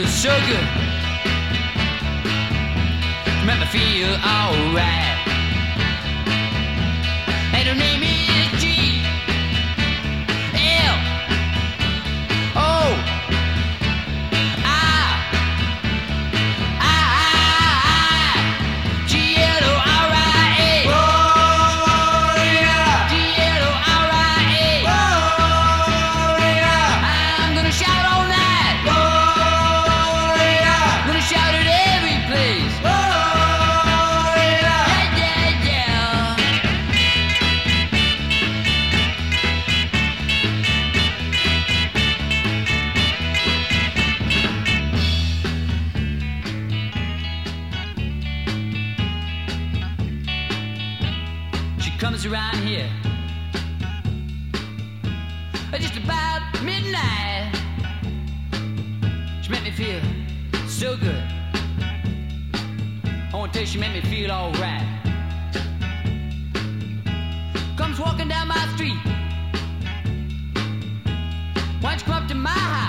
so good. Make me feel alright. And her name is G L O I G L O R I A. Gloria. G L O R I A. Gloria. I'm gonna shout all night. Gloria. I'm gonna shout at every place. Comes around here just about midnight. She made me feel so good. I want to tell you, she made me feel alright. Comes walking down my street. Why don't you come up to my house?